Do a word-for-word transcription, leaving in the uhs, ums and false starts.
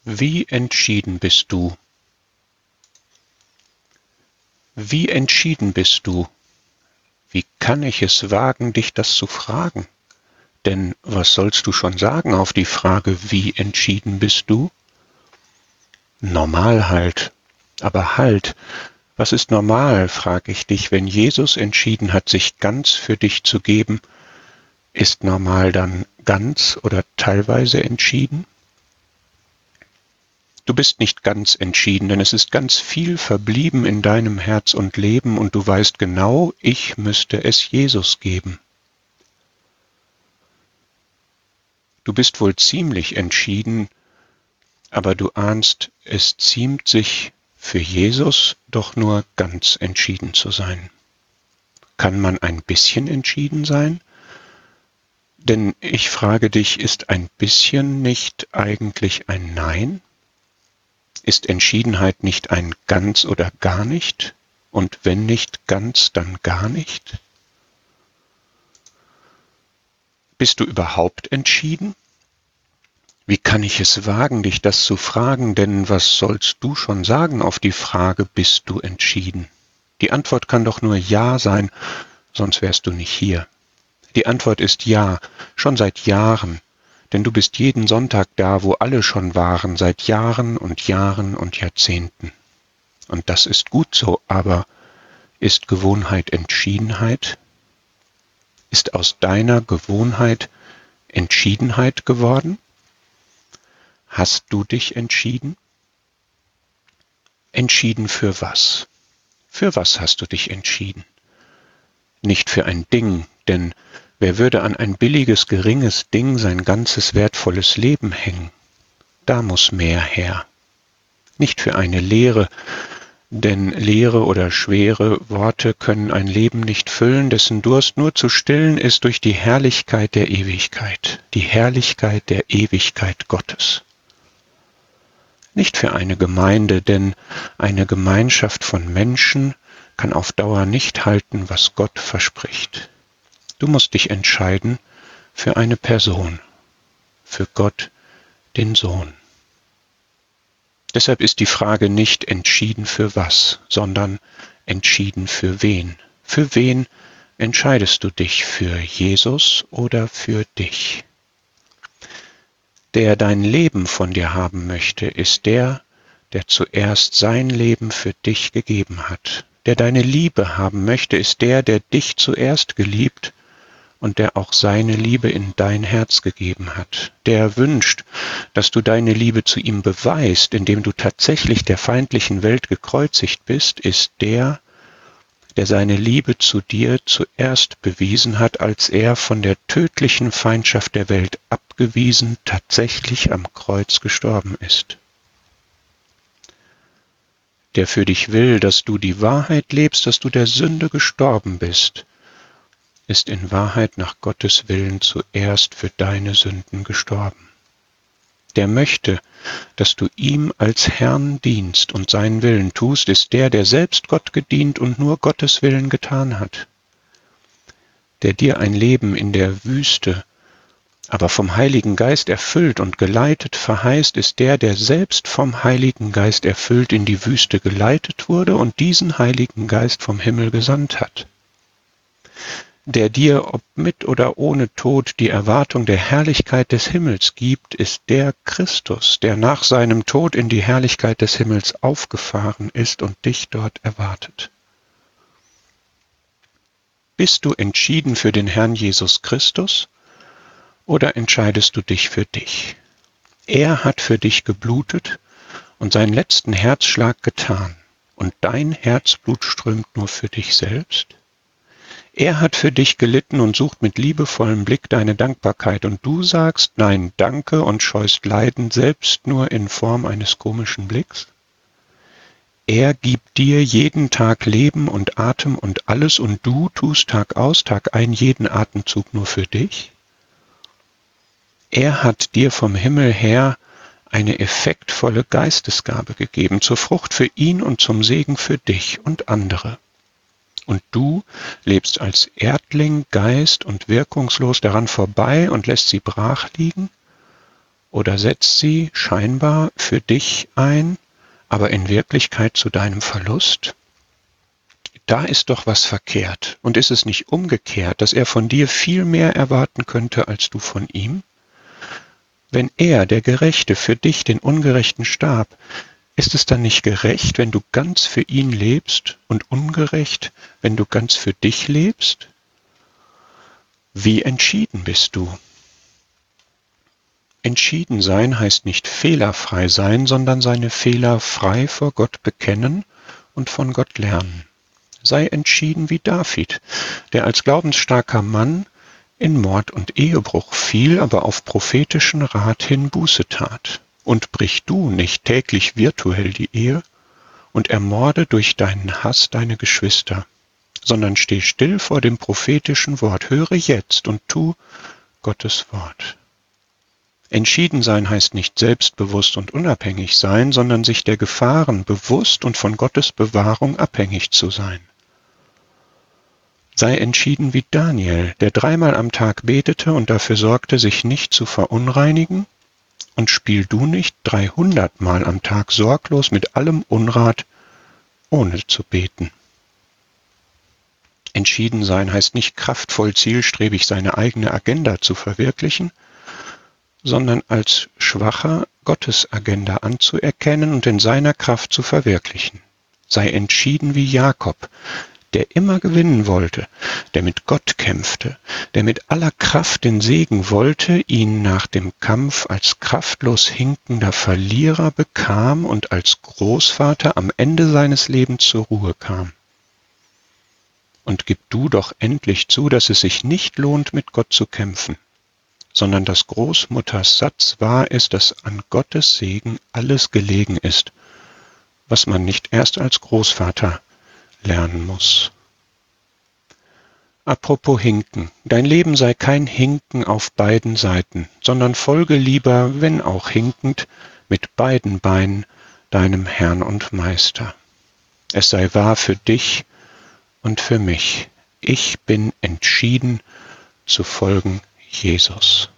Wie entschieden bist du? Wie entschieden bist du? Wie kann ich es wagen, dich das zu fragen? Denn was sollst du schon sagen auf die Frage, wie entschieden bist du? Normal halt. Aber halt, was ist normal, frage ich dich, wenn Jesus entschieden hat, sich ganz für dich zu geben? Ist normal dann ganz oder teilweise entschieden? Du bist nicht ganz entschieden, denn es ist ganz viel verblieben in deinem Herz und Leben und du weißt genau, ich müsste es Jesus geben. Du bist wohl ziemlich entschieden, aber du ahnst, es ziemt sich für Jesus doch nur ganz entschieden zu sein. Kann man ein bisschen entschieden sein? Denn ich frage dich, ist ein bisschen nicht eigentlich ein Nein? Ist Entschiedenheit nicht ein ganz oder gar nicht? Und wenn nicht ganz, dann gar nicht? Bist du überhaupt entschieden? Wie kann ich es wagen, dich das zu fragen, denn was sollst du schon sagen auf die Frage, bist du entschieden? Die Antwort kann doch nur Ja sein, sonst wärst du nicht hier. Die Antwort ist Ja, schon seit Jahren, denn du bist jeden Sonntag da, wo alle schon waren, seit Jahren und Jahren und Jahrzehnten. Und das ist gut so, aber ist Gewohnheit Entschiedenheit? Ist aus deiner Gewohnheit Entschiedenheit geworden? Hast du dich entschieden? Entschieden für was? Für was hast du dich entschieden? Nicht für ein Ding, denn wer würde an ein billiges, geringes Ding sein ganzes wertvolles Leben hängen? Da muss mehr her. Nicht für eine Lehre, denn leere oder schwere Worte können ein Leben nicht füllen, dessen Durst nur zu stillen ist durch die Herrlichkeit der Ewigkeit, die Herrlichkeit der Ewigkeit Gottes. Nicht für eine Gemeinde, denn eine Gemeinschaft von Menschen kann auf Dauer nicht halten, was Gott verspricht. Du musst dich entscheiden für eine Person, für Gott, den Sohn. Deshalb ist die Frage nicht entschieden für was, sondern entschieden für wen. Für wen entscheidest du dich, für Jesus oder für dich? Der dein Leben von dir haben möchte, ist der, der zuerst sein Leben für dich gegeben hat. Der deine Liebe haben möchte, ist der, der dich zuerst geliebt und der auch seine Liebe in dein Herz gegeben hat. Der wünscht, dass du deine Liebe zu ihm beweist, indem du tatsächlich der feindlichen Welt gekreuzigt bist, ist der, der seine Liebe zu dir zuerst bewiesen hat, als er von der tödlichen Feindschaft der Welt abgewiesen tatsächlich am Kreuz gestorben ist. Der für dich will, dass du die Wahrheit lebst, dass du der Sünde gestorben bist, ist in Wahrheit nach Gottes Willen zuerst für deine Sünden gestorben. Der möchte, dass du ihm als Herrn dienst und seinen Willen tust, ist der, der selbst Gott gedient und nur Gottes Willen getan hat. Der dir ein Leben in der Wüste, aber vom Heiligen Geist erfüllt und geleitet verheißt, ist der, der selbst vom Heiligen Geist erfüllt in die Wüste geleitet wurde und diesen Heiligen Geist vom Himmel gesandt hat. Der dir, ob mit oder ohne Tod, die Erwartung der Herrlichkeit des Himmels gibt, ist der Christus, der nach seinem Tod in die Herrlichkeit des Himmels aufgefahren ist und dich dort erwartet. Bist du entschieden für den Herrn Jesus Christus oder entscheidest du dich für dich? Er hat für dich geblutet und seinen letzten Herzschlag getan und dein Herzblut strömt nur für dich selbst? Er hat für dich gelitten und sucht mit liebevollem Blick deine Dankbarkeit und du sagst Nein, danke und scheust Leiden selbst nur in Form eines komischen Blicks? Er gibt dir jeden Tag Leben und Atem und alles und du tust Tag aus, Tag ein jeden Atemzug nur für dich? Er hat dir vom Himmel her eine effektvolle Geistesgabe gegeben, zur Frucht für ihn und zum Segen für dich und andere. Und du lebst als Erdling, Geist und wirkungslos daran vorbei und lässt sie brach liegen? oder setzt sie scheinbar für dich ein, aber in Wirklichkeit zu deinem Verlust? Da ist doch was verkehrt. Und ist es nicht umgekehrt, dass er von dir viel mehr erwarten könnte, als du von ihm? Wenn er, der Gerechte, für dich den Ungerechten starb, ist es dann nicht gerecht, wenn du ganz für ihn lebst und ungerecht, wenn du ganz für dich lebst? Wie entschieden bist du? Entschieden sein heißt nicht fehlerfrei sein, sondern seine Fehler frei vor Gott bekennen und von Gott lernen. Sei entschieden wie David, der als glaubensstarker Mann in Mord und Ehebruch fiel, aber auf prophetischen Rat hin Buße tat. Und brich du nicht täglich virtuell die Ehe und ermorde durch deinen Hass deine Geschwister, sondern steh still vor dem prophetischen Wort, höre jetzt und tu Gottes Wort. Entschieden sein heißt nicht selbstbewusst und unabhängig sein, sondern sich der Gefahren bewusst und von Gottes Bewahrung abhängig zu sein. Sei entschieden wie Daniel, der dreimal am Tag betete und dafür sorgte, sich nicht zu verunreinigen, und spiel du nicht dreihundertmal am Tag sorglos mit allem Unrat, ohne zu beten. Entschieden sein heißt nicht kraftvoll zielstrebig seine eigene Agenda zu verwirklichen, sondern als Schwacher Gottes Agenda anzuerkennen und in seiner Kraft zu verwirklichen. Sei entschieden wie Jakob, der immer gewinnen wollte, der mit Gott kämpfte, der mit aller Kraft den Segen wollte, ihn nach dem Kampf als kraftlos hinkender Verlierer bekam und als Großvater am Ende seines Lebens zur Ruhe kam. Und gib du doch endlich zu, dass es sich nicht lohnt, mit Gott zu kämpfen, sondern dass Großmutters Satz wahr ist, dass an Gottes Segen alles gelegen ist, was man nicht erst als Großvater lernen muss. Apropos Hinken, dein Leben sei kein Hinken auf beiden Seiten, sondern folge lieber, wenn auch hinkend, mit beiden Beinen deinem Herrn und Meister. Es sei wahr für dich und für mich. Ich bin entschieden zu folgen Jesus.